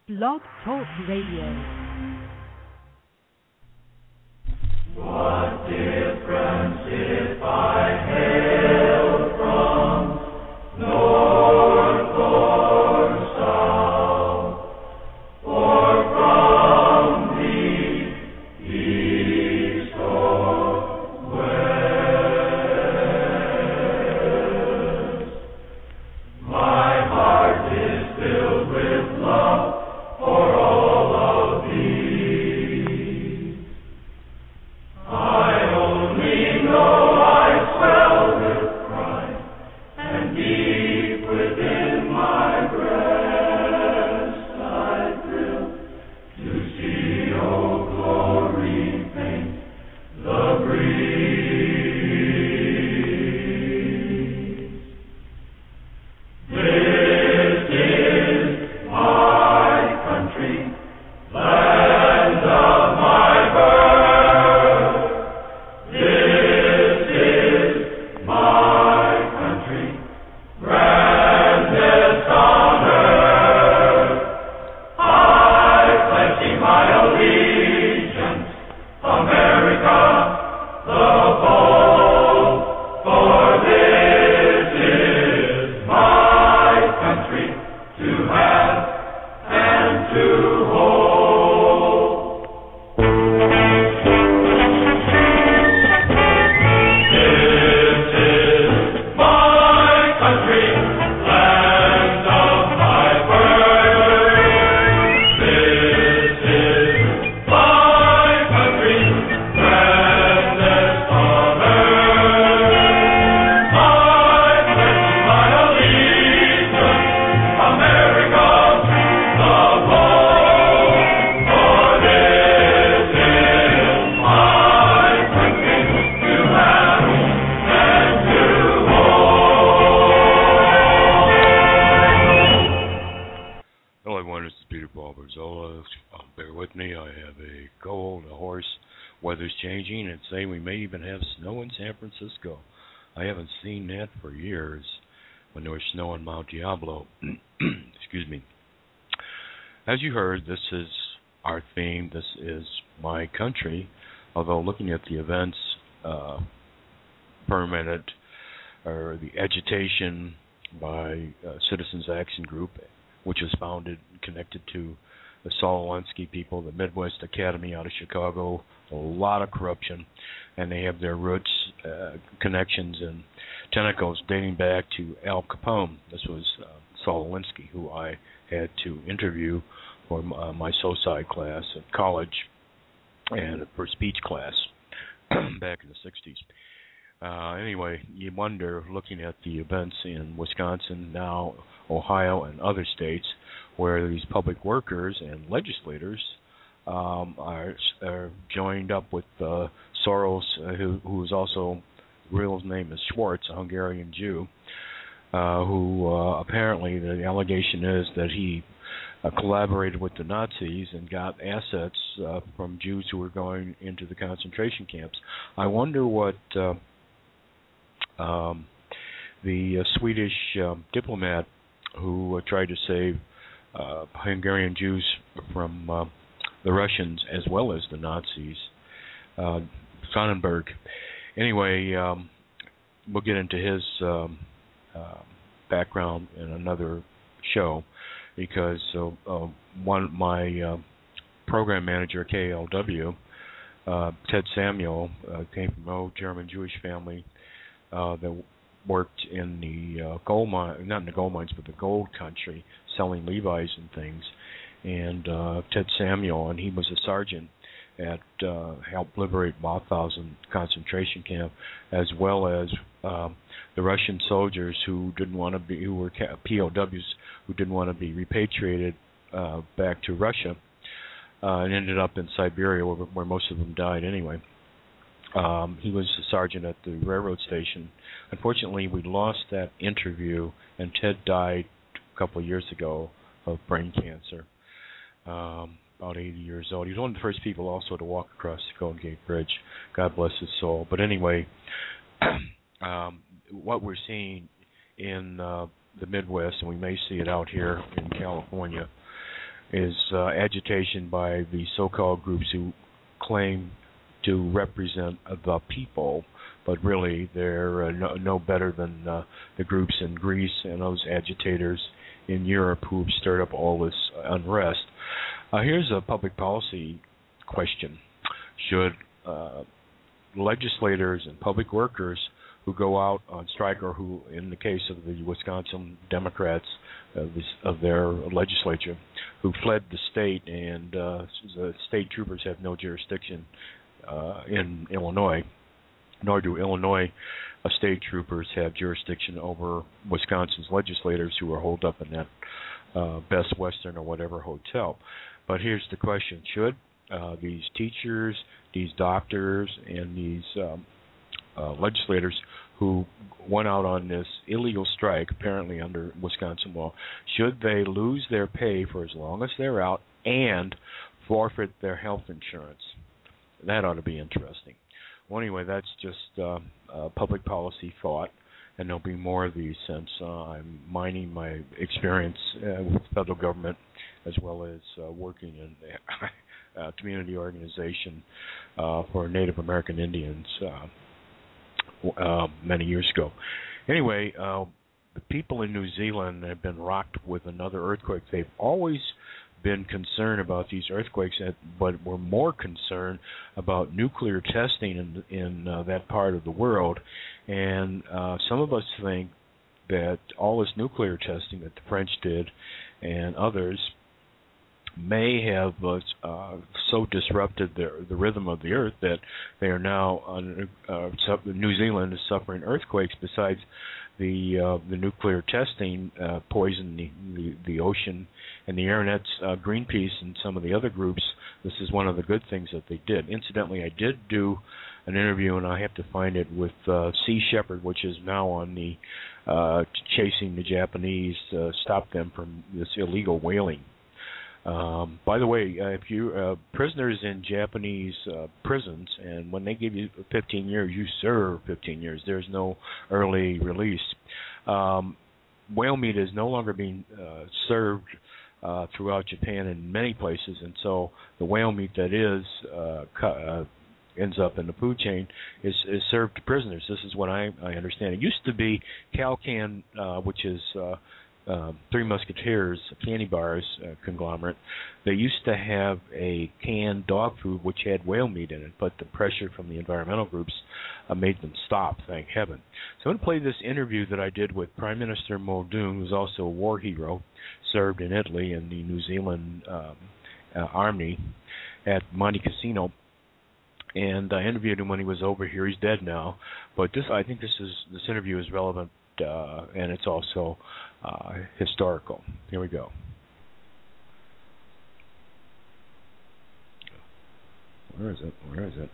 Blog Talk Radio. What difference if I hail from north or south, or from the east or west? My heart is filled with love for all of thee. I only know I swell with pride, and deep within my breast I thrill to see, oh glory, paint the breeze. This is my country, land of my birth. This is my country, grandest on earth. I pledge my allegiance, America the bold, for this is my country to have and to hold. This is my country, land of my birth. This is my country, grandest on earth. I pledge my allegiance, America the bold, for this is my country to have and to hold. Hello everyone, this is Peter Paul Berzola. Bear with me, I have a cold, a hoarse, weather's changing, and say we may even have snow in San Francisco. I haven't seen that for years when there was snow in Mount Diablo. Excuse me. As you heard, this is our theme, this is my country, although looking at the events permitted, or the agitation by Citizens Action Group, which was founded and connected to the Saul Alinsky people, the Midwest Academy out of Chicago, a lot of corruption, and they have their roots, connections, and tentacles dating back to Al Capone. This was Saul Alinsky, who I had to interview for my SOCI class at college and for speech class back in the 60s. Anyway, you wonder, looking at the events in Wisconsin, now Ohio, and other states, where these public workers and legislators are joined up with Soros, who is also, real name is Schwartz, a Hungarian Jew, who apparently the allegation is that he collaborated with the Nazis and got assets from Jews who were going into the concentration camps. I wonder what the Swedish diplomat who tried to save Hungarian Jews from the Russians as well as the Nazis, Sonnenberg. Anyway, we'll get into his background in another show, because my program manager, KLW, Ted Samuel, came from an old German Jewish family that worked in the gold mine, not in the gold mines, but the gold country, selling Levi's and things. And Ted Samuel, and he was a sergeant at helped liberate Mauthausen concentration camp, as well as the Russian soldiers who didn't want to be, who were POWs, who didn't want to be repatriated back to Russia, and ended up in Siberia, where most of them died anyway. He was a sergeant at the railroad station. Unfortunately, we lost that interview, and Ted died a couple of years ago of brain cancer, about 80 years old. He was one of the first people also to walk across the Golden Gate Bridge. God bless his soul. But anyway, what we're seeing in the Midwest, and we may see it out here in California, is agitation by the so-called groups who claim to represent the people, but really they're no better than the groups in Greece and those agitators in Europe who have stirred up all this unrest. Here's a public policy question. Should legislators and public workers who go out on strike, or who, in the case of the Wisconsin Democrats of their legislature, who fled the state, and the state troopers have no jurisdiction in Illinois, nor do Illinois state troopers have jurisdiction over Wisconsin's legislators who are holed up in that Best Western or whatever hotel. But here's the question. Should these teachers, these doctors, and these legislators who went out on this illegal strike, apparently under Wisconsin law, should they lose their pay for as long as they're out and forfeit their health insurance? That ought to be interesting. Well, anyway, that's just a public policy thought, and there'll be more of these since I'm mining my experience with the federal government as well as working in a community organization for Native American Indians many years ago. Anyway, the people in New Zealand have been rocked with another earthquake. They've always been concerned about these earthquakes, but were more concerned about nuclear testing in that part of the world. And some of us think that all this nuclear testing that the French did and others may have so disrupted the rhythm of the earth that they are now New Zealand is suffering earthquakes. Besides the nuclear testing poisoned the ocean and the air. And that's Greenpeace and some of the other groups. This is one of the good things that they did. Incidentally, I did do an interview, and I have to find it, with Sea Shepherd, which is now on the chasing the Japanese to stop them from this illegal whaling. By the way, if you prisoners in Japanese prisons, and when they give you 15 years, you serve 15 years. There's no early release. Whale meat is no longer being served throughout Japan in many places, and so the whale meat that is ends up in the food chain is served to prisoners. This is what I understand. It used to be Calcan, which is Three Musketeers candy bars conglomerate. They used to have a canned dog food which had whale meat in it, but the pressure from the environmental groups made them stop, thank heaven. So I'm going to play this interview that I did with Prime Minister Muldoon, who's also a war hero, served in Italy in the New Zealand Army at Monte Cassino. And I interviewed him when he was over here. He's dead now, but I think this interview is relevant, and it's also historical. Here we go. Where is it?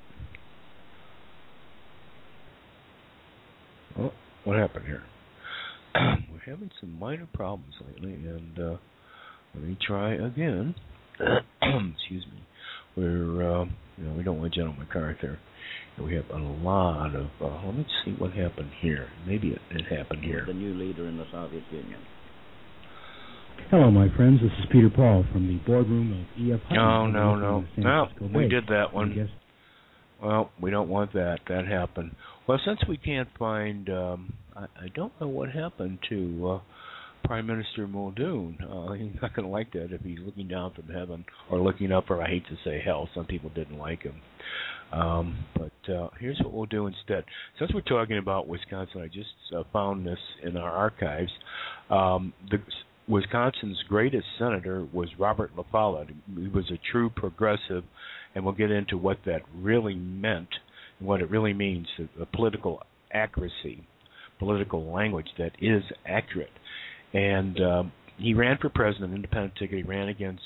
Oh, what happened here? We're having some minor problems lately, and let me try again. Excuse me. We don't want General MacArthur. We have a lot of. Let me see what happened here. Maybe it happened here. The new leader in the Soviet Union. Hello, my friends. This is Peter Paul from the boardroom of E.F. Hutton. No. We did that one. Well, we don't want that. That happened. Well, since we can't find, I don't know what happened to Prime Minister Muldoon. He's not going to like that if he's looking down from heaven or looking up, or I hate to say hell. Some people didn't like him. But here's what we'll do instead. Since we're talking about Wisconsin, I just found this in our archives. Wisconsin's greatest senator was Robert La Follette. He was a true progressive, and we'll get into what that really meant and what it really means, political accuracy, political language that is accurate. And he ran for president, independent ticket. He ran against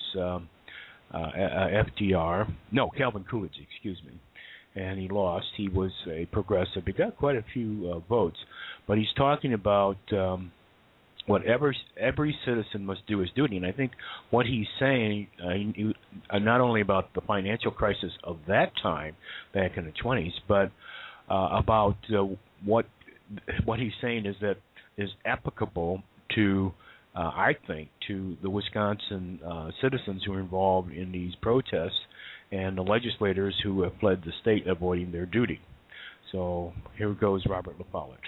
Calvin Coolidge, excuse me. And he lost. He was a progressive. He got quite a few votes. But he's talking about whatever every citizen must do his duty. And I think what he's saying, not only about the financial crisis of that time, back in the 20s, but about what he's saying is that is applicable to I think, to the Wisconsin citizens who are involved in these protests and the legislators who have fled the state avoiding their duty. So here goes Robert LaFollette.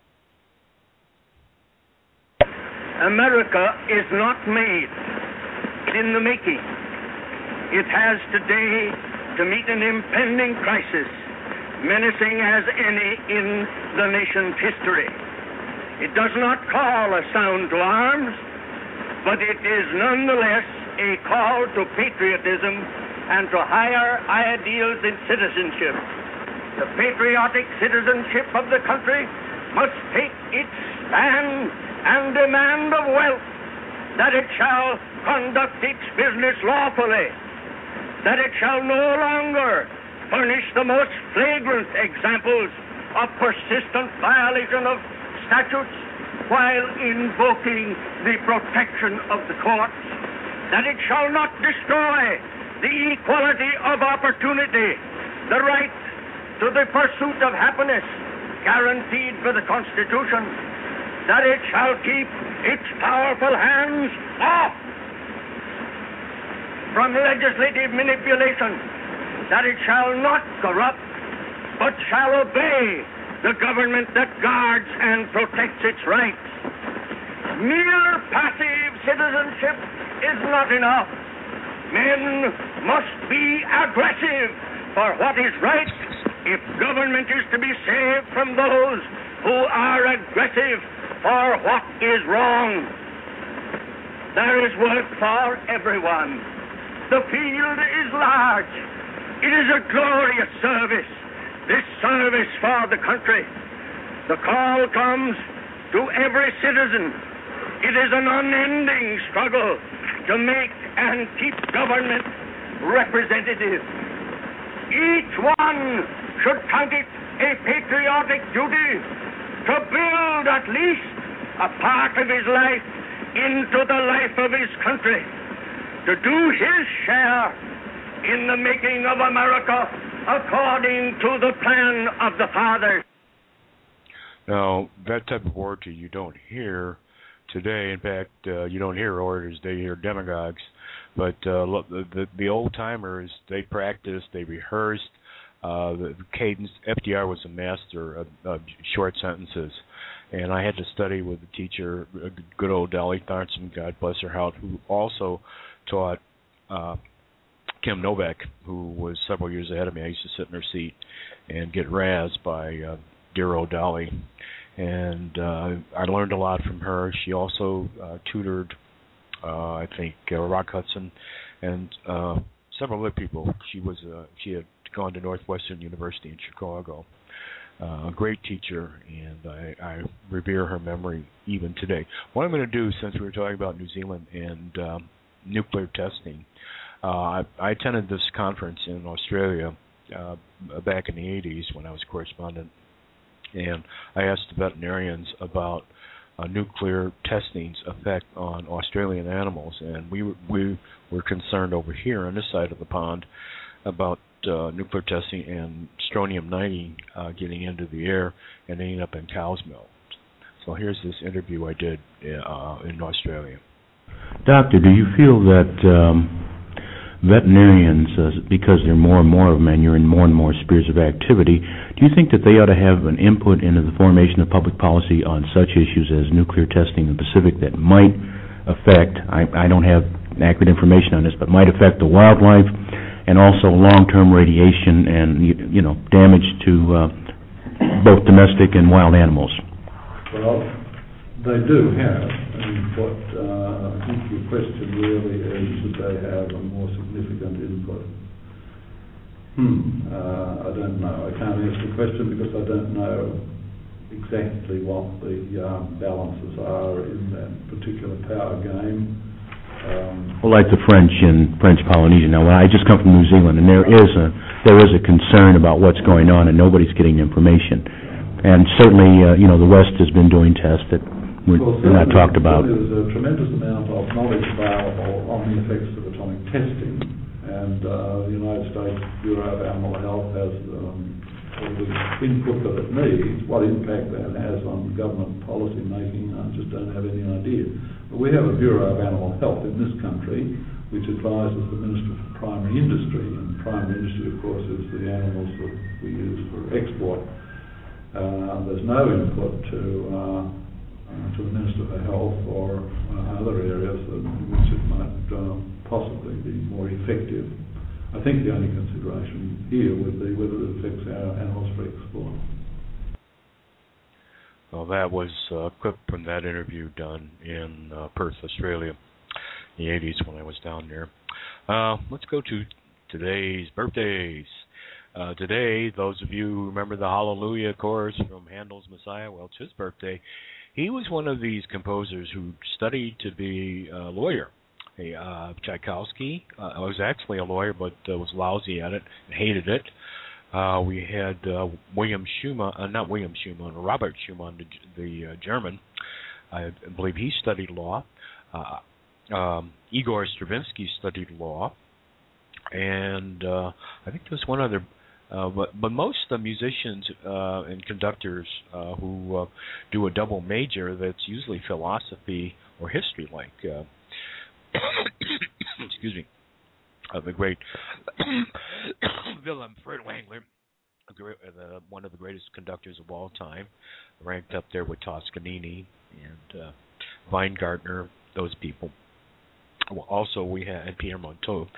America is not made, in the making. It has today to meet an impending crisis, menacing as any in the nation's history. It does not call a sound to arms, but it is nonetheless a call to patriotism and to higher ideals in citizenship. The patriotic citizenship of the country must take its stand and demand of wealth that it shall conduct its business lawfully, that it shall no longer furnish the most flagrant examples of persistent violation of statutes while invoking the protection of the courts, that it shall not destroy the equality of opportunity, the right to the pursuit of happiness guaranteed by the Constitution, that it shall keep its powerful hands off from legislative manipulation, that it shall not corrupt, but shall obey the government that guards and protects its rights. Mere passive citizenship is not enough. Men must be aggressive for what is right if government is to be saved from those who are aggressive for what is wrong. There is work for everyone. The field is large. It is a glorious service, this service for the country. The call comes to every citizen. It is an unending struggle to make and keep government representative. Each one should count it a patriotic duty to build at least a part of his life into the life of his country, to do his share in the making of America according to the plan of the fathers. Now, that type of orator you don't hear today. In fact, you don't hear orators, they hear demagogues. But the old-timers, they practiced, they rehearsed. The cadence, FDR was a master of short sentences. And I had to study with a teacher, good old Dolly Tharnson, God bless her heart, who also taught Kim Novak, who was several years ahead of me. I used to sit in her seat and get razzed by dear old Dolly. And I learned a lot from her. She also tutored, I think, Rock Hudson and several other people. She had gone to Northwestern University in Chicago. A great teacher, and I revere her memory even today. What I'm going to do, since we were talking about New Zealand and nuclear testing, I attended this conference in Australia back in the 80s when I was a correspondent, and I asked the veterinarians about nuclear testing's effect on Australian animals, and we were concerned over here on this side of the pond about nuclear testing and strontium-90 getting into the air and ending up in cow's milk. So here's this interview I did in Australia. Doctor, do you feel that veterinarians, because there are more and more of them and you're in more and more spheres of activity, do you think that they ought to have an input into the formation of public policy on such issues as nuclear testing in the Pacific that might affect, I don't have accurate information on this, but might affect the wildlife and also long-term radiation and, damage to both domestic and wild animals? Well, they do have, and what I think your question really is, should they have a more significant input? I don't know. I can't answer the question because I don't know exactly what the balances are in that particular power game. Well, like the French in French Polynesia. Now, I just come from New Zealand, and there is a concern about what's going on, and nobody's getting information. And certainly, the West has been doing tests that we're not talked about. There's a tremendous amount of knowledge available on the effects of atomic testing, and the United States Bureau of Animal Health has all the input that it needs. What impact that has on government policy making, I just don't have any idea. But we have a Bureau of Animal Health in this country which advises the Minister for Primary Industry, and primary industry, of course, is the animals that we use for export. There's no input to the Minister for Health or other areas in which it might possibly be more effective. I think the only consideration here would be whether it affects our animals for export. Well, that was a clip from that interview done in Perth, Australia, in the 80s when I was down there. Let's go to today's birthdays. Today, those of you who remember the Hallelujah chorus from Handel's Messiah, well, it's his birthday. He was one of these composers who studied to be a lawyer. Tchaikovsky was actually a lawyer, but was lousy at it and hated it. We had Robert Schumann, the German. I believe he studied law. Igor Stravinsky studied law, and I think there was one other. But most of the musicians and conductors who do a double major, that's usually philosophy or history, like excuse me, the great Wilhelm Furtwängler, one of the greatest conductors of all time, ranked up there with Toscanini and Weingartner, those people. Well, also we had Pierre Monteux.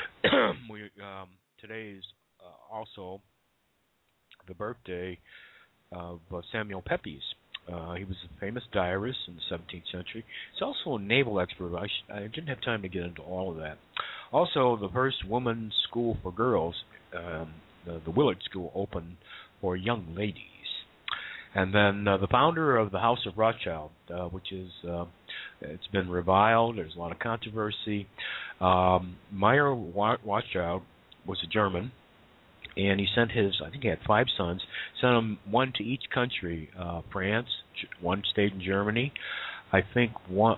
Today's also the birthday of Samuel Pepys. He was a famous diarist in the 17th century. He's also a naval expert. I didn't have time to get into all of that. Also, the first women's school for girls, the Willard School, opened for young ladies. And then the founder of the House of Rothschild, which is, it's been reviled. There's a lot of controversy. Meyer Rothschild was a German. And he sent I think he had 5 sons, sent them one to each country, France, one stayed in Germany. I think one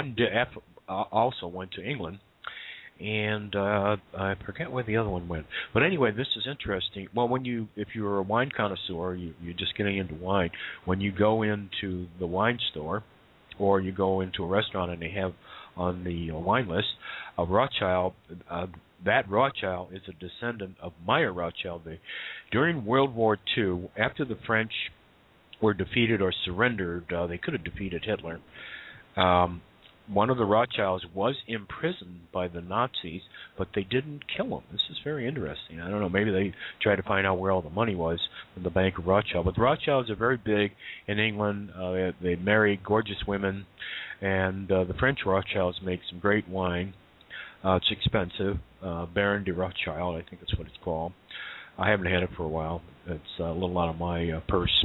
also went to England. And I forget where the other one went. But anyway, this is interesting. Well, if you're a wine connoisseur, you're just getting into wine, when you go into the wine store or you go into a restaurant and they have on the wine list a Rothschild, that Rothschild is a descendant of Meyer Rothschild. During World War II, after the French were defeated or surrendered, they could have defeated Hitler. One of the Rothschilds was imprisoned by the Nazis, but they didn't kill him. This is very interesting. I don't know, maybe they tried to find out where all the money was from the Bank of Rothschild. But the Rothschilds are very big in England. They marry gorgeous women, and the French Rothschilds make some great wine. It's expensive. Baron de Rothschild, I think that's what it's called. I haven't had it for a while. It's a little out of my purse.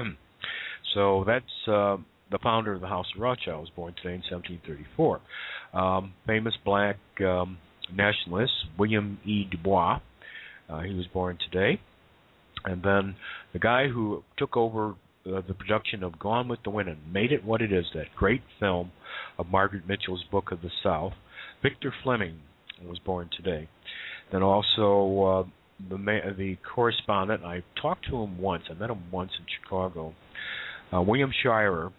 So that's the founder of the House of Rothschild, was born today in 1734. Famous black nationalist, William E. Du Bois. He was born today. And then the guy who took over the production of Gone with the Wind and made it what it is, that great film of Margaret Mitchell's Book of the South, Victor Fleming was born today. Then also the correspondent, I talked to him once, I met him once in Chicago, William Shirer,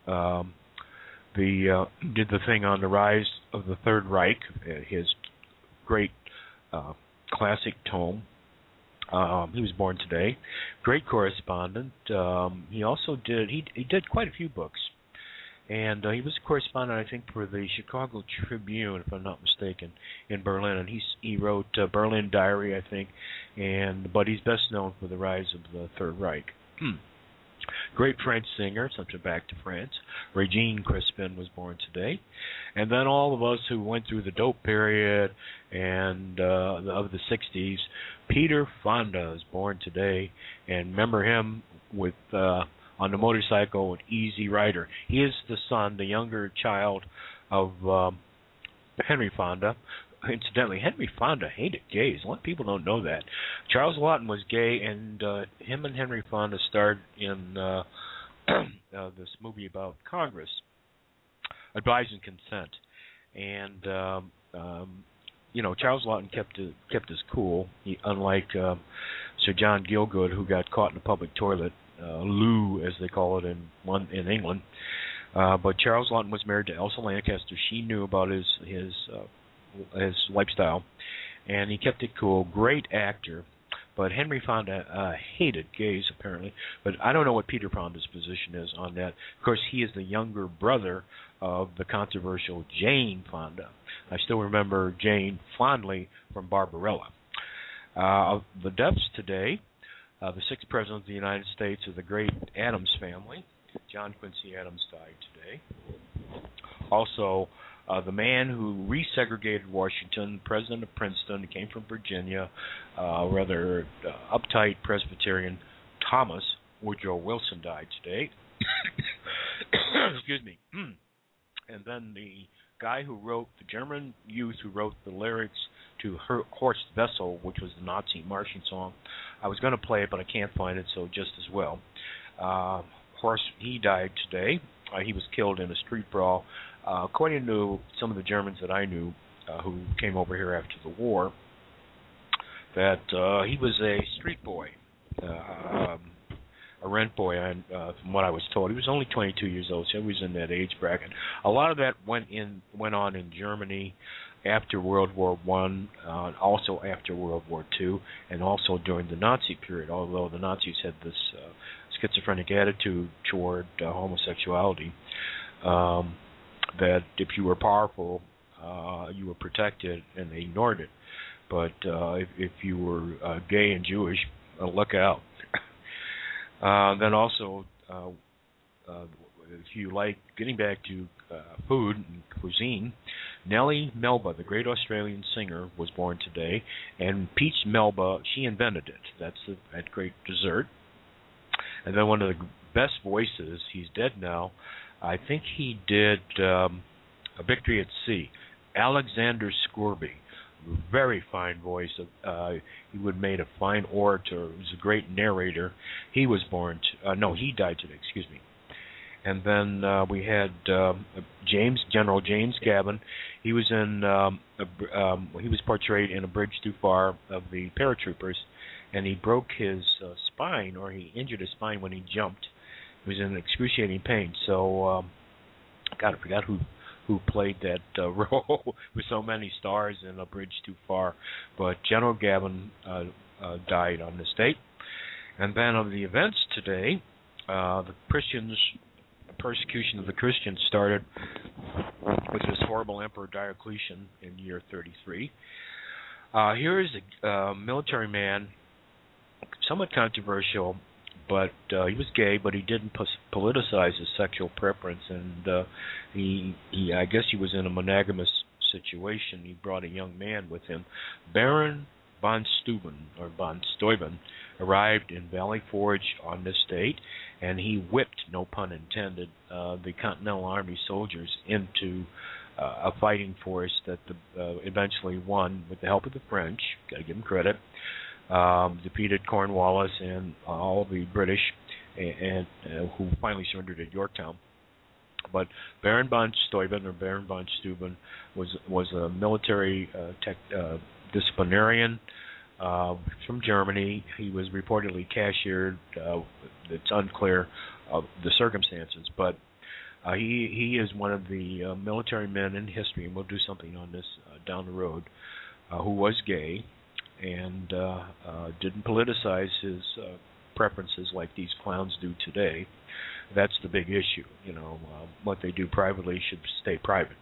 did the thing on the rise of the Third Reich, his great classic tome. He was born today. Great correspondent. He also did quite a few books. And he was a correspondent, I think, for the Chicago Tribune, if I'm not mistaken, in Berlin. And he wrote Berlin Diary, I think. But he's best known for the rise of the Third Reich. Great French singer, something back to France. Regine Crispin was born today. And then all of us who went through the dope period and of the 60s, Peter Fonda is born today. And remember him with on the motorcycle with Easy Rider. He is the son, the younger child of Henry Fonda. Incidentally, Henry Fonda hated gays. A lot of people don't know that. Charles Laughton was gay, and him and Henry Fonda starred in this movie about Congress, Advise and Consent. And Charles Laughton kept his cool. Unlike Sir John Gielgud, who got caught in a public toilet, loo as they call it in England. But Charles Laughton was married to Elsa Lancaster. She knew about his lifestyle, and he kept it cool. Great actor. But Henry Fonda hated gays, apparently. But I don't know what Peter Fonda's position is on that. Of course, he is the younger brother of the controversial Jane Fonda. I still remember Jane fondly from Barbarella. The deaths today, the sixth president of the United States of the great Adams family, John Quincy Adams, died today. Also, the man who resegregated Washington, president of Princeton, came from Virginia, rather uptight Presbyterian, Thomas Woodrow Wilson, died today. Excuse me. And then the guy who wrote, the German youth who wrote the lyrics to Horst Wessel, which was the Nazi marching song. I was going to play it, but I can't find it, so just as well. Horst, he died today. He was killed in a street brawl. According to some of the Germans that I knew who came over here after the war, that he was a street boy, a rent boy, from what I was told. He was only 22 years old, so he was in that age bracket. A lot of that went on in Germany after World War I, also after World War II, and also during the Nazi period, although the Nazis had this schizophrenic attitude toward homosexuality, that if you were powerful, you were protected, and they ignored it. But if you were gay and Jewish, look out. Then also, if you like getting back to food and cuisine, Nellie Melba, the great Australian singer, was born today, and peach Melba, she invented it. That's that great dessert. And then one of the best voices, he's dead now, I think he did A Victory at Sea, Alexander Scourby. Very fine voice. He would have made a fine orator. He was a great narrator. He was born he died today, excuse me. And then we had General James Gavin. He was he was portrayed in A Bridge Too Far of the paratroopers, and he broke his spine, or he injured his spine when he jumped. He was in excruciating pain. So, I forgot who played that role with so many stars in A Bridge Too Far. But General Gavin died on this date. And then of the events today, the persecution of the Christians started with this horrible Emperor Diocletian in year 33. Here is a military man, somewhat controversial, but he was gay, but he didn't politicize his sexual preference, and I guess he was in a monogamous situation. He brought a young man with him. Baron von Steuben arrived in Valley Forge on this date, and he whipped, no pun intended, the Continental Army soldiers into a fighting force that eventually won with the help of the French. Got to give him credit. Defeated Cornwallis and all the British, and who finally surrendered at Yorktown. But Baron von Steuben was a military disciplinarian from Germany. He was reportedly cashiered. It's unclear of the circumstances, but he is one of the military men in history, and we'll do something on this down the road, who was gay and didn't politicize his preferences like these clowns do today. That's the big issue. What they do privately should stay private.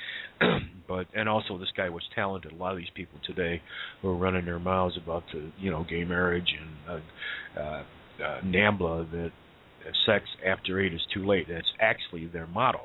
And also this guy was talented. A lot of these people today who are running their mouths about the gay marriage and NAMBLA, that sex after 8 is too late. That's actually their motto.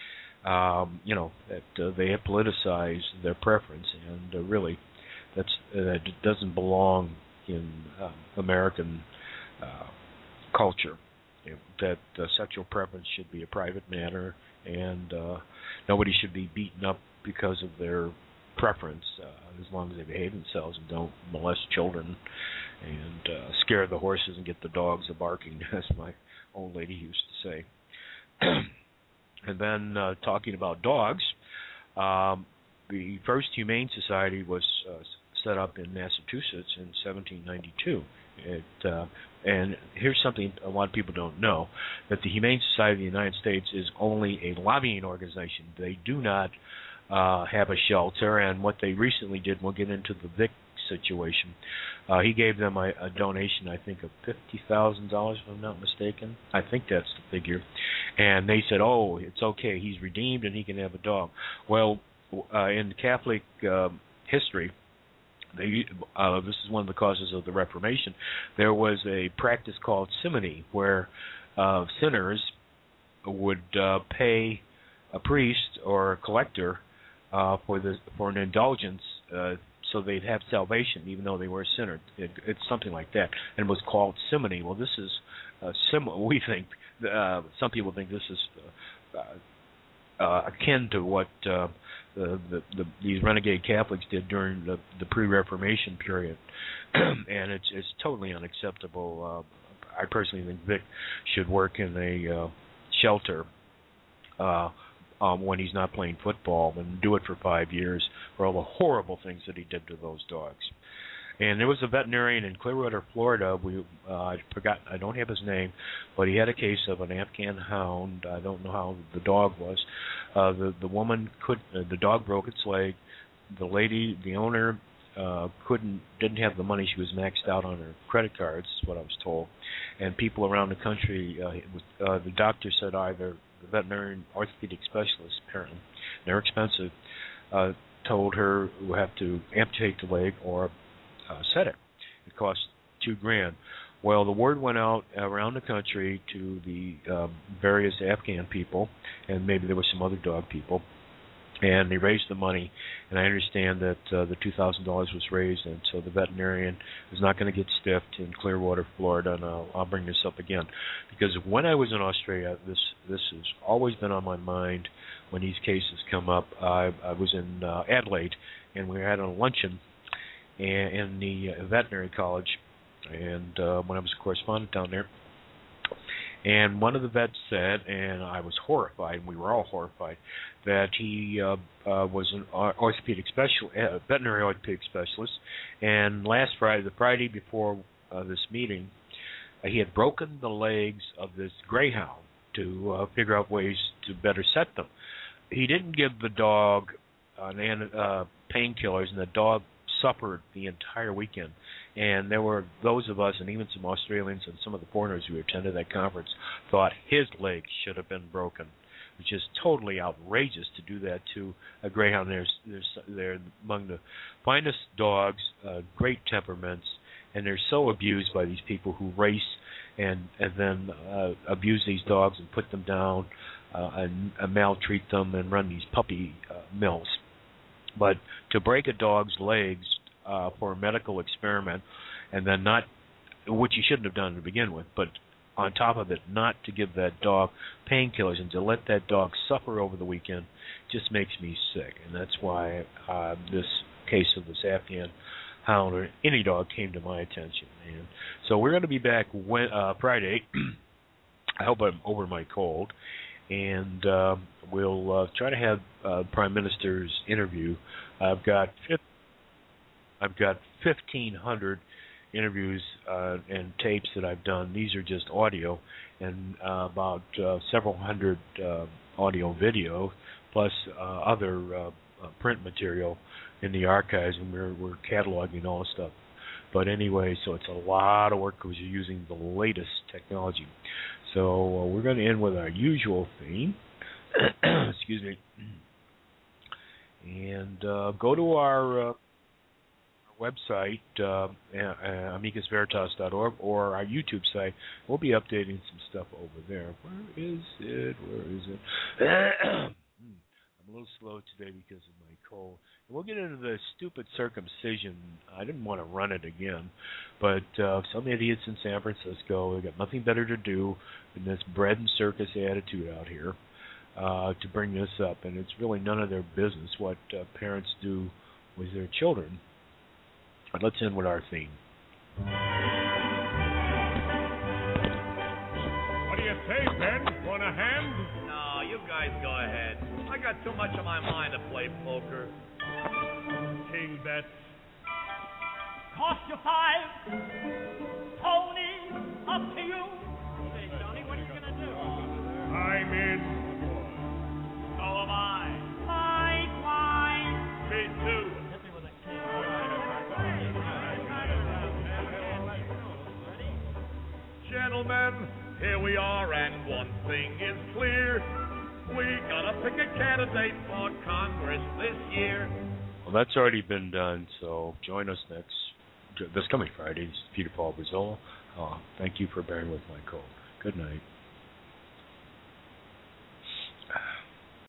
That they have politicized their preference, and really that doesn't belong in American culture. That sexual preference should be a private matter, and nobody should be beaten up because of their preference, as long as they behave themselves and don't molest children and scare the horses and get the dogs a barking, as my old lady used to say. And then talking about dogs, the first Humane Society was set up in Massachusetts in 1792. And here's something a lot of people don't know, that the Humane Society of the United States is only a lobbying organization. They do not have a shelter, and what they recently did, we'll get into the Vic situation, he gave them a donation, I think, of $50,000, if I'm not mistaken. I think that's the figure. And they said, oh, it's okay, he's redeemed and he can have a dog. Well, in Catholic history, this is one of the causes of the Reformation, there was a practice called simony, where sinners would pay a priest or a collector for an indulgence, so they'd have salvation even though they were a sinner. It's something like that, and it was called simony. Well, this is we think, some people think this is akin to what these renegade Catholics did during the pre-Reformation period, and it's totally unacceptable. I personally think Vic should work in a shelter when he's not playing football, and do it for 5 years for all the horrible things that he did to those dogs. And there was a veterinarian in Clearwater, Florida. I don't have his name, but he had a case of an Afghan hound. I don't know how the dog was. The dog broke its leg. The owner, didn't have the money. She was maxed out on her credit cards, is what I was told. And people around the country, the doctor said either the veterinarian, orthopedic specialist, apparently, they're expensive, told her we'll have to amputate the leg or set it. It cost $2,000. Well, the word went out around the country to the various Afghan people, and maybe there were some other dog people, and they raised the money. And I understand that the $2,000 was raised, and so the veterinarian is not going to get stiffed in Clearwater, Florida. And I'll bring this up again, because when I was in Australia, this has always been on my mind when these cases come up. I was in Adelaide, and we had a luncheon in the veterinary college, and when I was a correspondent down there, and one of the vets said, and I was horrified, and we were all horrified, that he was an orthopedic veterinary orthopedic specialist, and last Friday, the Friday before this meeting, he had broken the legs of this greyhound to figure out ways to better set them. He didn't give the dog painkillers, and the dog suffered the entire weekend. And there were those of us, and even some Australians and some of the foreigners who attended that conference, thought his legs should have been broken, which is totally outrageous to do that to a greyhound. They're among the finest dogs, great temperaments, and they're so abused by these people who race and then abuse these dogs and put them down and maltreat them and run these puppy mills. But to break a dog's legs for a medical experiment, and then not, which you shouldn't have done to begin with, but on top of it, not to give that dog painkillers and to let that dog suffer over the weekend, just makes me sick. And that's why this case of this Afghan hound or any dog came to my attention. And so we're going to be back Friday. I hope I'm over my cold. And we'll try to have Prime Minister's interview. I've got 1,500 interviews and tapes that I've done. These are just audio, and about several hundred audio video, plus other print material in the archives, and we're cataloging all the stuff. But anyway, so it's a lot of work because you're using the latest technology. So we're going to end with our usual theme. Excuse me. And go to our website, amicusveritas.org, or our YouTube site. We'll be updating some stuff over there. Where is it? I'm a little slow today because of my cold. And we'll get into the stupid circumcision. I didn't want to run it again, but some idiots in San Francisco, they got nothing better to do than this bread and circus attitude out here to bring this up. And it's really none of their business what parents do with their children. But let's end with our theme. What do you say, Ben? Want a hand? No, you guys go ahead. I got too much on my mind to play poker. King bets. cost you 5. Tony, up to you. Hey, Tony, what are you going to do? I'm in. So am I. Likewise. Me too. Hit me with a kick. Gentlemen, here we are, and one thing is clear. We gotta pick a candidate for Congress this year. Well, that's already been done, so join us this coming Friday. This is Peter Paul Brazil. Thank you for bearing with my cold. Good night.